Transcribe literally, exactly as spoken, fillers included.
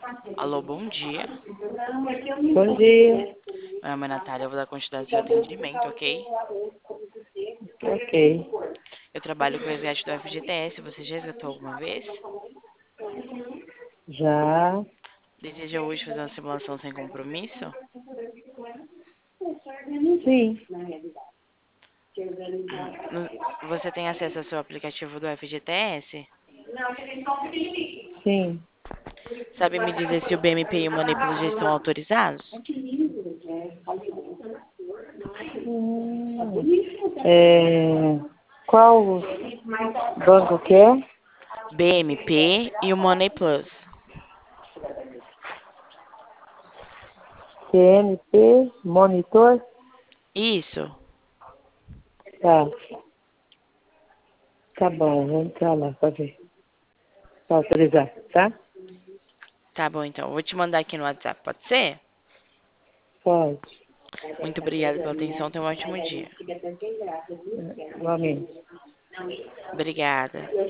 Alô, bom dia. Bom dia. Meu nome é Natália, eu vou dar continuidade ao seu atendimento, ok? Ok. Eu trabalho com o resgate do F G T S, você já resgatou alguma vez? Já. Deseja hoje fazer uma simulação sem compromisso? Sim. Hum, no- Você tem acesso ao seu aplicativo do F G T S? Sim. Sabe me dizer se o B M P e o Money já estão autorizados? Hum, é, qual banco que é? B M P e o Money Plus. C N P, monitor? Isso. Tá. Tá bom, vamos entrar lá pra ver. Pra autorizar, tá? Tá bom, então. Eu vou te mandar aqui no WhatsApp, pode ser? Pode. Muito obrigada pela atenção, tenha um ótimo dia. Igualmente. Obrigada.